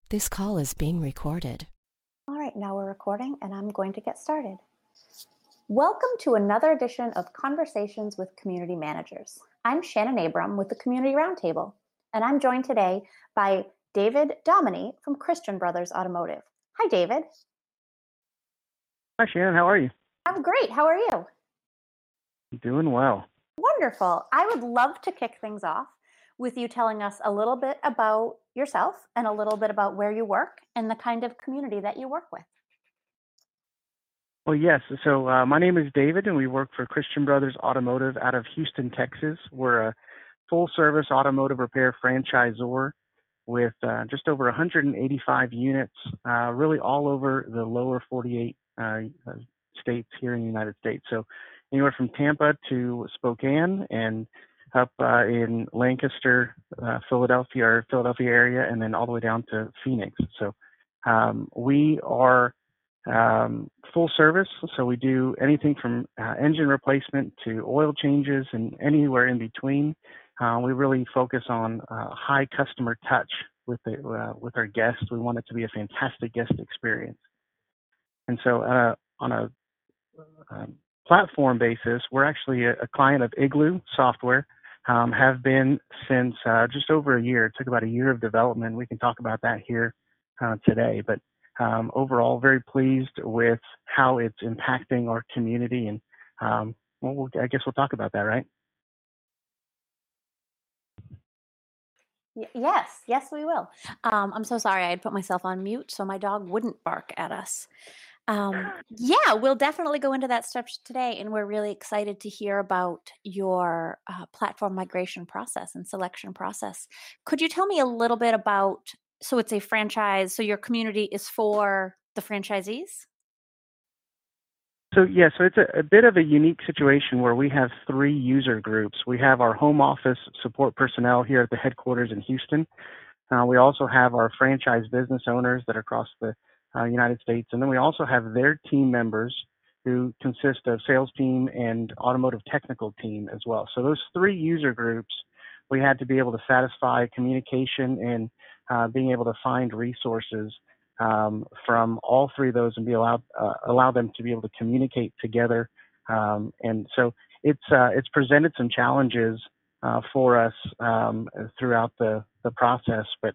This call is being recorded. All right, now we're recording and I'm going to get started. Welcome to another edition of Conversations with Community Managers. I'm Shannon Abram with the Community Roundtable, and I'm joined today by David Dominy from Christian Brothers Automotive. Hi, David. Hi, Shannon. How are you? I'm great. How are you? Doing well. Wonderful. I would love to kick things off with you telling us a little bit about yourself and a little bit about where you work and the kind of community that you work with. Well, yes. So my name is David, and we work for Christian Brothers Automotive out of Houston, Texas. We're a full-service automotive repair franchisor with just over 185 units, really all over the lower 48 states here in the United States. So anywhere from Tampa to Spokane and up in Lancaster, Philadelphia area, and then all the way down to Phoenix. So we are full service, so we do anything from engine replacement to oil changes and anywhere in between. We really focus on high customer touch with our guests. We want it to be a fantastic guest experience. And so on a platform basis, we're actually a client of Igloo Software. Have been since just over a year. It took about a year of development. We can talk about that here today, but overall, very pleased with how it's impacting our community. And I guess we'll talk about that, right? Yes, we will. I'm so sorry. I had put myself on mute so my dog wouldn't bark at us. Yeah, we'll definitely go into that stuff today, and we're really excited to hear about your platform migration process and selection process. Could you tell me a little bit about, so it's a franchise, so your community is for the franchisees? So yeah, so it's a bit of a unique situation where we have three user groups. We have our home office support personnel here at the headquarters in Houston. We also have our franchise business owners that are across the United States, and then we also have their team members who consist of sales team and automotive technical team as well. So those three user groups, we had to be able to satisfy communication and being able to find resources from all three of those and be allow them to be able to communicate together. And so it's presented some challenges for us throughout the process, but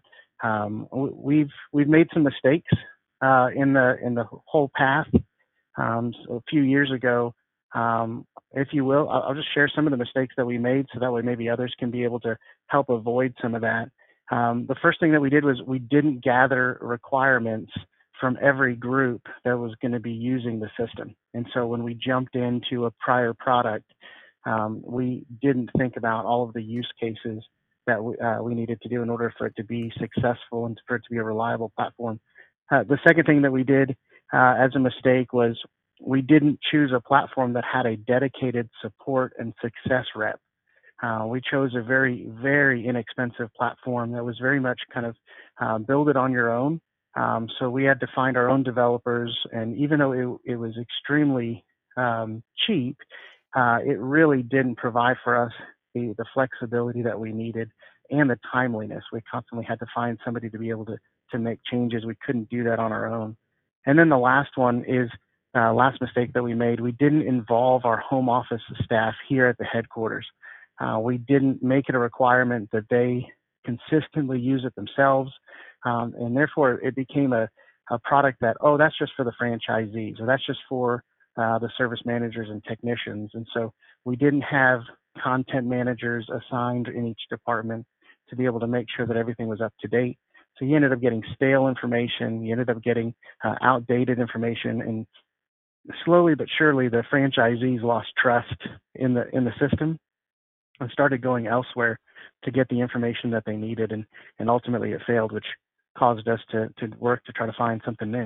we've made some mistakes in the whole path. So a few years ago, if you will, I'll just share some of the mistakes that we made, so that way maybe others can be able to help avoid some of that. The first thing that we did was we didn't gather requirements from every group that was going to be using the system. And so when we jumped into a prior product, we didn't think about all of the use cases that we needed to do in order for it to be successful and for it to be a reliable platform. The second thing that we did as a mistake was we didn't choose a platform that had a dedicated support and success rep. We chose a very, very inexpensive platform that was very much kind of build it on your own. So we had to find our own developers, and even though it was extremely cheap, it really didn't provide for us the flexibility that we needed and the timeliness. We constantly had to find somebody to be able to make changes. We couldn't do that on our own. And then the last one is last mistake that we made. We didn't involve our home office staff here at the headquarters. We didn't make it a requirement that they consistently use it themselves. And therefore it became a product that, oh, that's just for the franchisees, or that's just for the service managers and technicians. And so we didn't have content managers assigned in each department to be able to make sure that everything was up to date. So you ended up getting stale information. You ended up getting outdated information, and slowly but surely the franchisees lost trust in the system and started going elsewhere to get the information that they needed, and ultimately it failed, which caused us to work to try to find something new.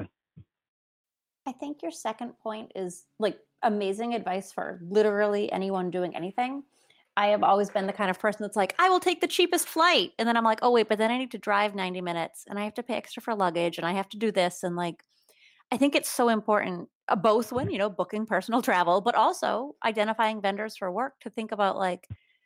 I think your second point is like amazing advice for literally anyone doing anything. I have always been the kind of person that's like, I will take the cheapest flight. And then I'm like, oh, wait, but then I need to drive 90 minutes and I have to pay extra for luggage and I have to do this. And like, I think it's so important, both when, booking personal travel, but also identifying vendors for work, to think about like,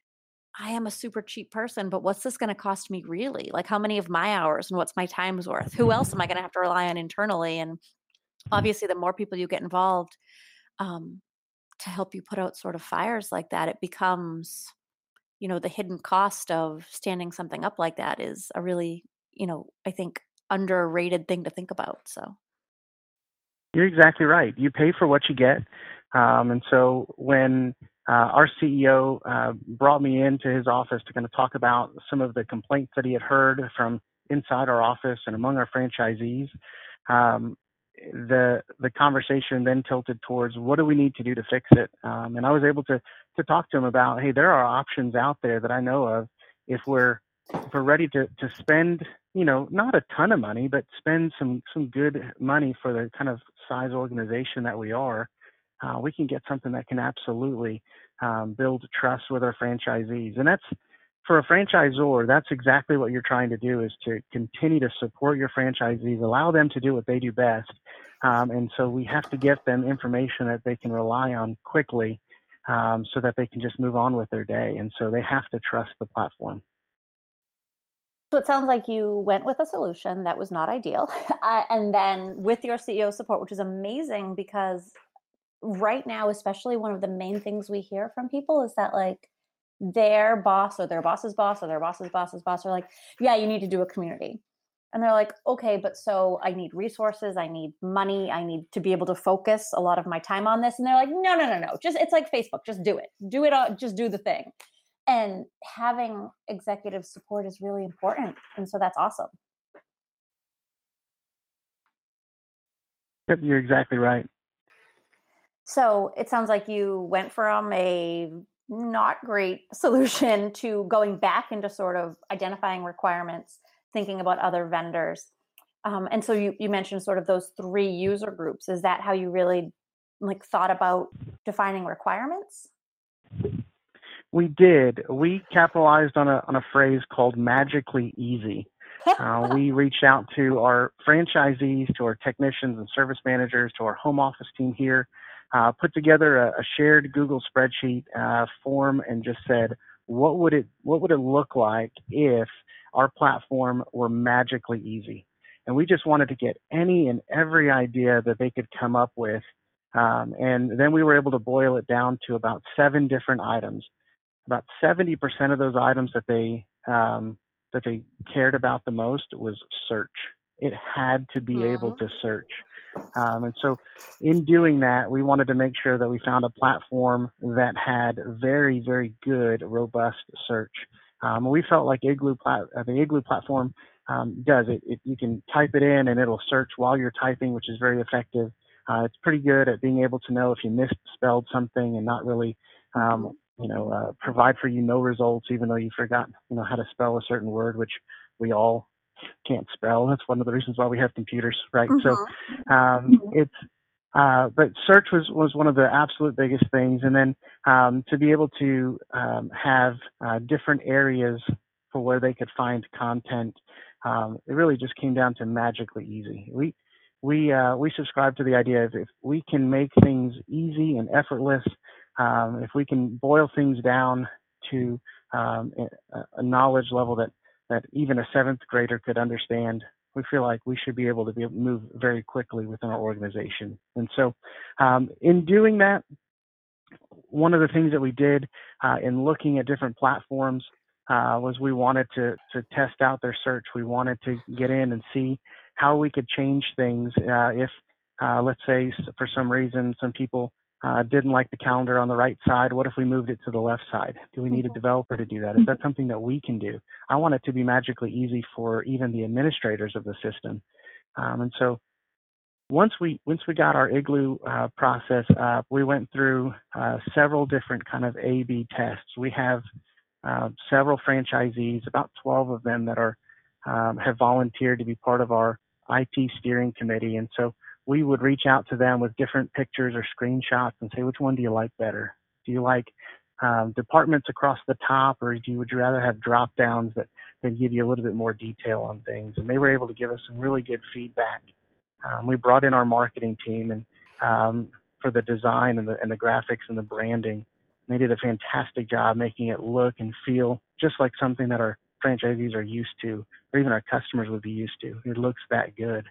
I am a super cheap person, but what's this going to cost me really? Like, how many of my hours and what's my time's worth? Who else am I going to have to rely on internally? And obviously, the more people you get involved um, to help you put out sort of fires like that, it becomes, the hidden cost of standing something up like that is a really, I think underrated thing to think about. So, You're exactly right. You pay for what you get. And so when our CEO brought me into his office to kind of talk about some of the complaints that he had heard from inside our office and among our franchisees, um, the conversation then tilted towards what do we need to do to fix it. And I was able to talk to him about, hey, there are options out there that I know of if we're ready to spend, not a ton of money, but spend some good money for the kind of size organization that we are. We can get something that can absolutely build trust with our franchisees, and that's for a franchisor. That's exactly what you're trying to do, is to continue to support your franchisees, allow them to do what they do best, and so we have to get them information that they can rely on quickly, so that they can just move on with their day, and so they have to trust the platform. So it sounds like you went with a solution that was not ideal. And then with your CEO support, which is amazing because right now, especially one of the main things we hear from people is that like their boss or their boss's boss or their boss's boss's boss are like, yeah, you need to do a community. And they're like, okay, but so I need resources, I need money, I need to be able to focus a lot of my time on this. And they're like, no, no, no, no. Just it's like Facebook, just do it. Do it all, just do the thing. And having executive support is really important. And so that's awesome. Yep, you're exactly right. So it sounds like you went from a not great solution to going back into sort of identifying requirements, thinking about other vendors. And so you mentioned sort of those three user groups. Is that how you really like thought about defining requirements? We did. We capitalized on a phrase called magically easy. We reached out to our franchisees, to our technicians and service managers, to our home office team here, put together a shared Google spreadsheet form, and just said, what would it look like if our platform were magically easy? And we just wanted to get any and every idea that they could come up with, and then we were able to boil it down to about 7 different items. About 70% of those items that they cared about the most was search. It had to be able to search. And so in doing that, we wanted to make sure that we found a platform that had very, very good, robust search. We felt like the Igloo platform does it. You can type it in and it'll search while you're typing, which is very effective. It's pretty good at being able to know if you misspelled something and not really provide for you no results, even though you forgot, how to spell a certain word, which we all can't spell. That's one of the reasons why we have computers, right? So but search was one of the absolute biggest things. And then to be able to have different areas for where they could find content, it really just came down to magically easy. We subscribe to the idea of if we can make things easy and effortless, if we can boil things down to a knowledge level that even a 7th grader could understand, we feel like we should be able to move very quickly within our organization. And so in doing that, one of the things that we did in looking at different platforms was we wanted to test out their search. We wanted to get in and see how we could change things if, let's say, for some reason, some people didn't like the calendar on the right side. What if we moved it to the left side? Do we need a developer to do that? Is that something that we can do? I want it to be magically easy for even the administrators of the system. And so once we got our Igloo process up, we went through several different kind of A/B tests. We have several franchisees, about 12 of them, that have volunteered to be part of our IT steering committee. And so we would reach out to them with different pictures or screenshots and say, which one do you like better? Do you like departments across the top, or would you rather have drop downs that give you a little bit more detail on things? And they were able to give us some really good feedback. We brought in our marketing team and for the design and the graphics and the branding. They did a fantastic job making it look and feel just like something that our franchisees are used to, or even our customers would be used to. It looks that good.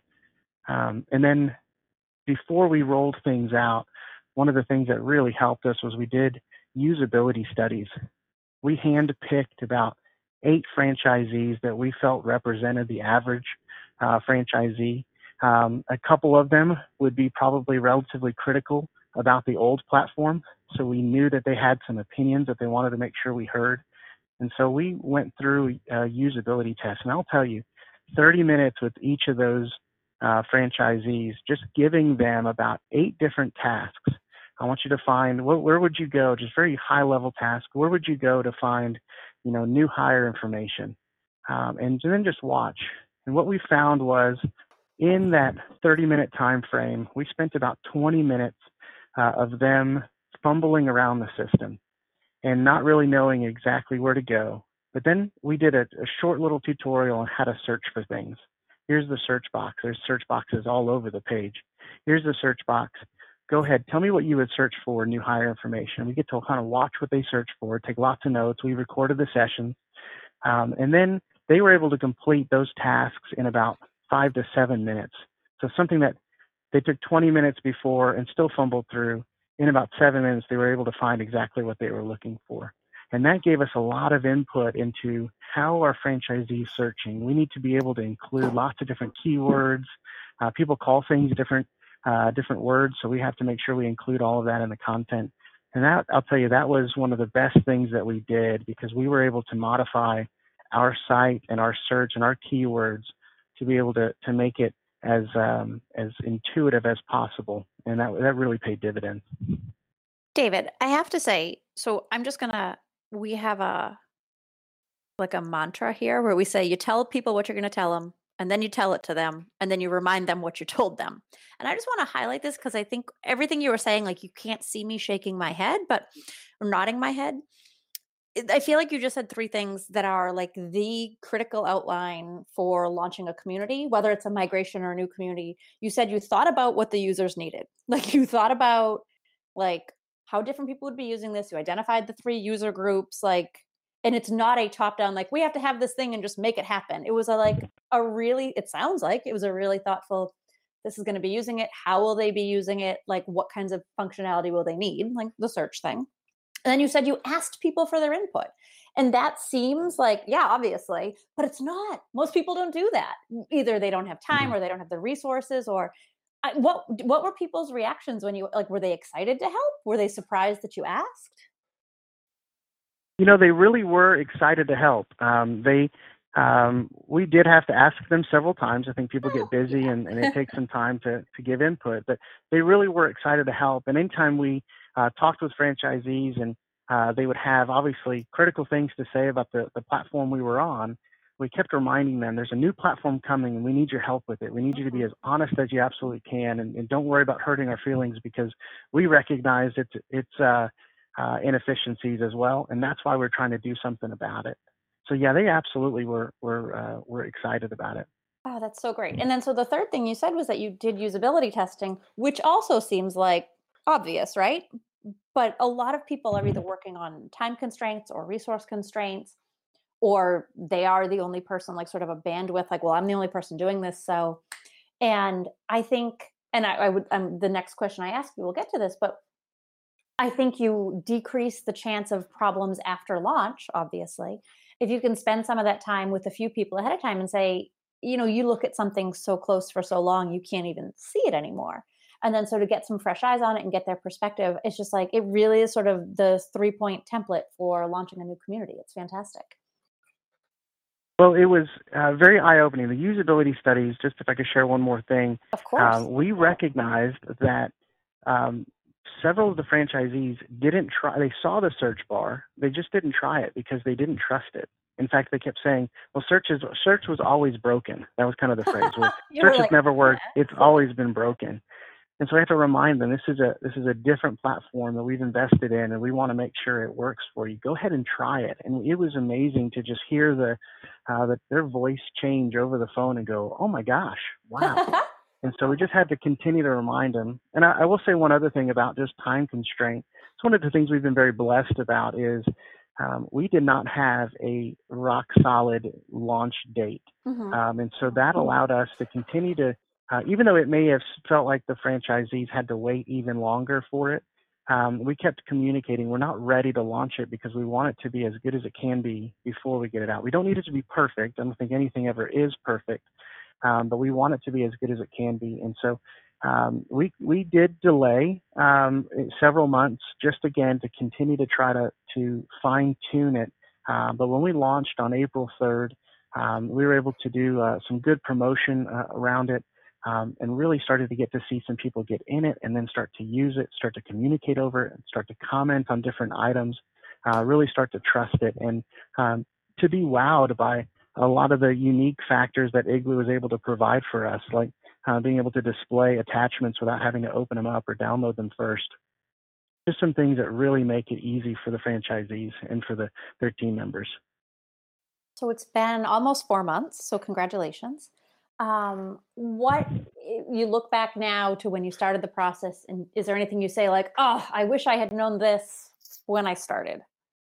And then before we rolled things out, one of the things that really helped us was we did usability studies. We handpicked about 8 franchisees that we felt represented the average franchisee. A couple of them would be probably relatively critical about the old platform, so we knew that they had some opinions that they wanted to make sure we heard. And so we went through usability tests, and I'll tell you, 30 minutes with each of those franchisees, just giving them about 8 different tasks. I want you to find, where would you go, just very high level task, where would you go to find, new hire information, and then just watch. And what we found was in that 30-minute time frame, we spent about 20 minutes of them fumbling around the system and not really knowing exactly where to go. But then we did a short little tutorial on how to search for things. Here's the search box. There's search boxes all over the page. Here's the search box. Go ahead, tell me what you would search for, new hire information. We get to kind of watch what they search for, take lots of notes. We recorded the session. And then they were able to complete those tasks in about 5 to 7 minutes. So something that they took 20 minutes before and still fumbled through, in about 7 minutes, they were able to find exactly what they were looking for. And that gave us a lot of input into how our franchisees searching. We need to be able to include lots of different keywords. People call things different words, so we have to make sure we include all of that in the content. And that, I'll tell you, that was one of the best things that we did, because we were able to modify our site and our search and our keywords to be able to make it as intuitive as possible. And that really paid dividends. David, I have to say, so we have a mantra here where we say, you tell people what you're going to tell them, and then you tell it to them, and then you remind them what you told them. And I just want to highlight this because I think everything you were saying, like, you can't see me shaking my head, but I'm nodding my head. I feel like you just said 3 things that are like the critical outline for launching a community, whether it's a migration or a new community. You said you thought about what the users needed. Like, you thought about like how different people would be using this. You identified the 3 user groups, and it's not a top down, like, we have to have this thing and just make it happen. It was it sounds like it was a really thoughtful, this is going to be using it. How will they be using it? Like, what kinds of functionality will they need? Like the search thing. And then you said you asked people for their input. And that seems like, yeah, obviously, but it's not. Most people don't do that. Either they don't have time or they don't have the resources, or what were people's reactions when were they excited to help? Were they surprised that you asked? They really were excited to help. We did have to ask them several times. I think people get busy and it takes some time to give input, but they really were excited to help. And anytime we talked with franchisees and they would have obviously critical things to say about the platform we were on, we kept reminding them, there's a new platform coming and we need your help with it. We need you to be as honest as you absolutely can, and don't worry about hurting our feelings, because we recognize its inefficiencies as well, and that's why we're trying to do something about it. So yeah, they absolutely were excited about it. Oh, that's so great. And then so the third thing you said was that you did usability testing, which also seems like obvious, right? But a lot of people are either working on time constraints or resource constraints, or they are the only person, like sort of a bandwidth, like, well, I'm the only person doing this. So, and I think, and the next question I ask you, we'll get to this, but I think you decrease the chance of problems after launch, obviously, if you can spend some of that time with a few people ahead of time and say, you look at something so close for so long, you can't even see it anymore. And then so to get some fresh eyes on it and get their perspective, it's just like, it really is sort of the 3-point template for launching a new community. It's fantastic. Well, it was very eye-opening. The usability studies, just if I could share one more thing. Of course. We recognized that several of the franchisees didn't try. They saw the search bar. They just didn't try it because they didn't trust it. In fact, they kept saying, well, search was always broken. That was kind of the phrase. Well, search has never worked. Yeah. It's always been broken. And so I have to remind them, this is a different platform that we've invested in, and we want to make sure it works for you. Go ahead and try it. And it was amazing to just hear their voice change over the phone and go, oh my gosh, wow. And so we just had to continue to remind them. And I will say one other thing about just time constraint. it's one of the things we've been very blessed about is we did not have a rock solid launch date. And so that allowed us to continue to, even though it may have felt like the franchisees had to wait even longer for it, we kept communicating. We're not ready to launch it because we want it to be as good as it can be before we get it out. We don't need it to be perfect. I don't think anything ever is perfect, but we want it to be as good as it can be. And so we did delay several months just again to continue to try to fine tune it. But when we launched on April 3rd, we were able to do some good promotion around it. And really started to get to see some people get in it and then start to use it, start to communicate over it, and start to comment on different items, really start to trust it, and to be wowed by a lot of the unique factors that Igloo was able to provide for us, like being able to display attachments without having to open them up or download them first. Just some things that really make it easy for the franchisees and for their team members. So it's been almost 4 months, so congratulations. What you look back now to when you started the process, and is there anything you say like, oh, I wish I had known this when I started?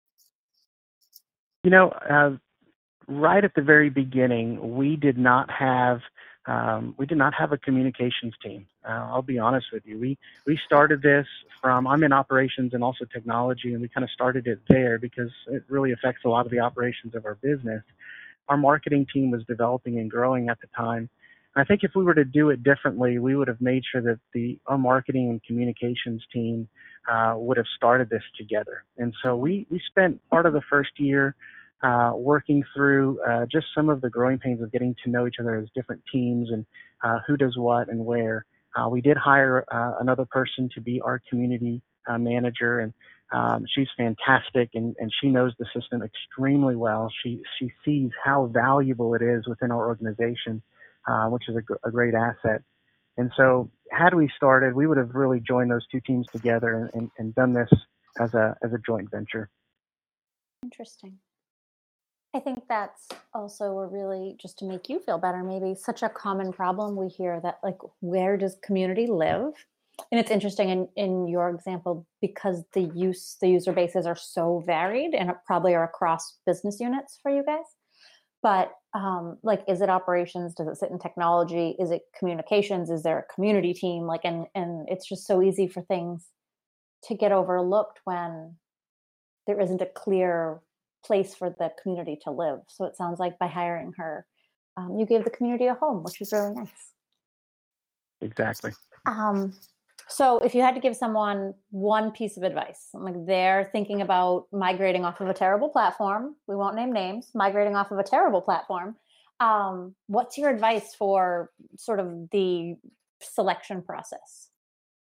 Right at the very beginning, we did not have a communications team. I'll be honest with you. We started this from, I'm in operations and also technology, and we kind of started it there because it really affects a lot of the operations of our business. Our marketing team was developing and growing at the time. And I think if we were to do it differently, we would have made sure that our marketing and communications team would have started this together. And so we spent part of the first year working through just some of the growing pains of getting to know each other as different teams and who does what and where. We did hire another person to be our community manager, and she's fantastic, and she knows the system extremely well. She sees how valuable it is within our organization, which is a great asset. And so had we started, we would have really joined those two teams together and done this as a joint venture. Interesting. I think that's also a really, just to make you feel better, maybe such a common problem we hear that, like, where does community live? And it's interesting in your example because the user bases are so varied and probably are across business units for you guys. But like, is it operations? Does it sit in technology? Is it communications? Is there a community team? Like, and it's just so easy for things to get overlooked when there isn't a clear place for the community to live. So it sounds like by hiring her, you gave the community a home, which is really nice. Exactly. So if you had to give someone one piece of advice, like they're thinking about migrating off of a terrible platform, we won't name names, migrating off of a terrible platform, what's your advice for sort of the selection process?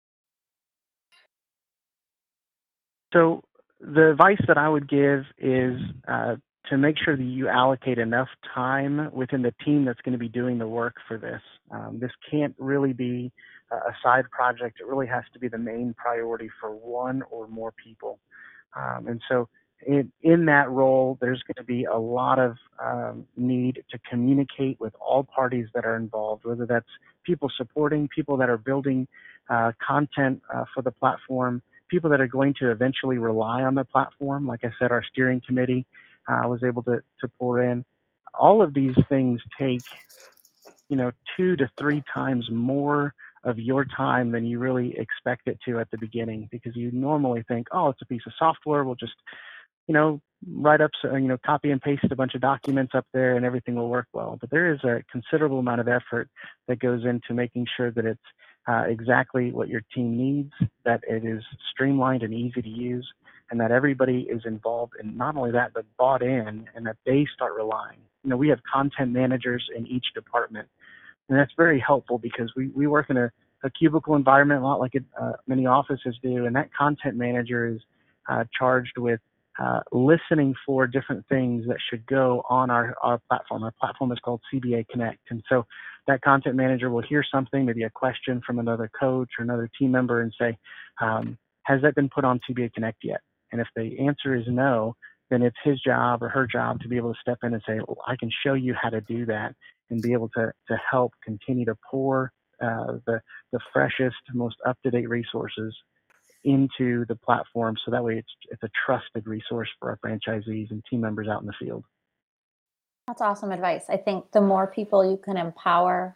So the advice that I would give is to make sure that you allocate enough time within the team that's going to be doing the work for this. This can't really be a side project. It really has to be the main priority for one or more people. And so in that role, there's going to be a lot of need to communicate with all parties that are involved, whether that's people supporting, people that are building content for the platform, people that are going to eventually rely on the platform. Like I said, our steering committee was able to pour in. All of these things take, 2 to 3 times more of your time than you really expect it to at the beginning, because you normally think, oh, it's a piece of software. We'll just, write up, copy and paste a bunch of documents up there and everything will work well. But there is a considerable amount of effort that goes into making sure that it's exactly what your team needs, that it is streamlined and easy to use, and that everybody is involved, and not only that, but bought in, and that they start relying. We have content managers in each department, and that's very helpful because we work in a cubicle environment, a lot like many offices do, and that content manager is charged with listening for different things that should go on our platform. Our platform is called CBA Connect. And so that content manager will hear something, maybe a question from another coach or another team member, and say, has that been put on CBA Connect yet? And if the answer is no, then it's his job or her job to be able to step in and say, well, I can show you how to do that, and be able to help continue to pour the freshest, most up-to-date resources into the platform, so that way it's a trusted resource for our franchisees and team members out in the field. That's awesome advice. I think the more people you can empower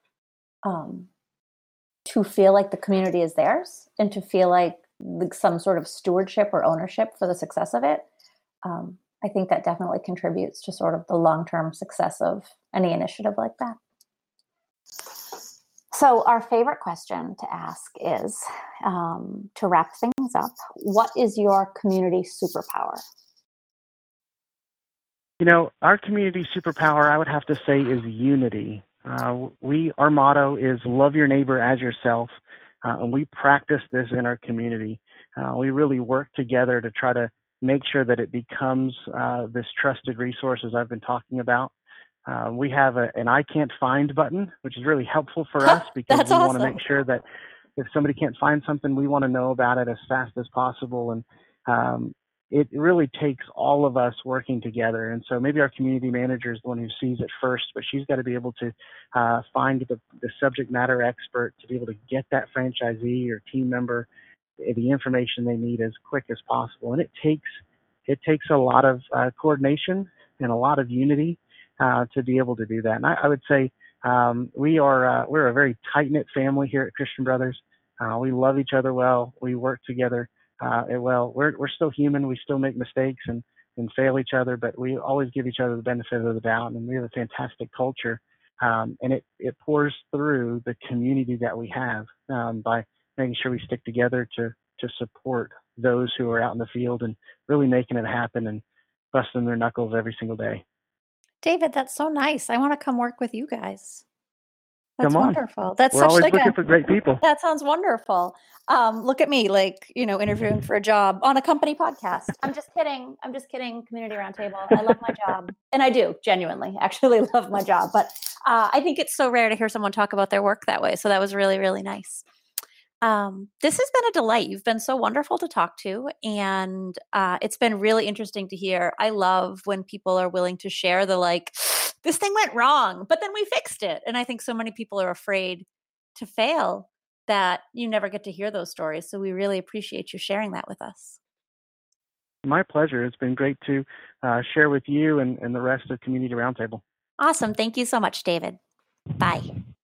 to feel like the community is theirs and to feel like some sort of stewardship or ownership for the success of it, I think that definitely contributes to sort of the long-term success of any initiative like that. So our favorite question to ask is, to wrap things up, what is your community superpower? Our community superpower, I would have to say, is unity. Our motto is love your neighbor as yourself, and we practice this in our community. We really work together to try to make sure that it becomes this trusted resource, as I've been talking about. We have an I can't find button, which is really helpful for us because we want to make sure that if somebody can't find something, we want to know about it as fast as possible. And it really takes all of us working together. And so maybe our community manager is the one who sees it first, but she's got to be able to find the subject matter expert to be able to get that franchisee or team member the information they need as quick as possible. And it takes a lot of coordination and a lot of unity to be able to do that. And I would say we're a very tight-knit family here at Christian Brothers. We love each other well. We work together well. We're still human. We still make mistakes and fail each other, but we always give each other the benefit of the doubt. And we have a fantastic culture, and it pours through the community that we have by making sure we stick together to support those who are out in the field and really making it happen and busting their knuckles every single day. David, that's so nice. I want to come work with you guys. That's Come on. wonderful. That's We're such always like looking for great people. That sounds wonderful. Look at me, interviewing for a job on a company podcast. I'm just kidding. Community Roundtable. I love my job, and I do genuinely, actually love my job. But I think it's so rare to hear someone talk about their work that way. So that was really, really nice. This has been a delight. You've been so wonderful to talk to, and it's been really interesting to hear. I love when people are willing to share this thing went wrong, but then we fixed it. And I think so many people are afraid to fail that you never get to hear those stories. So we really appreciate you sharing that with us. My pleasure. It's been great to share with you and the rest of Community Roundtable. Awesome. Thank you so much, David. Bye.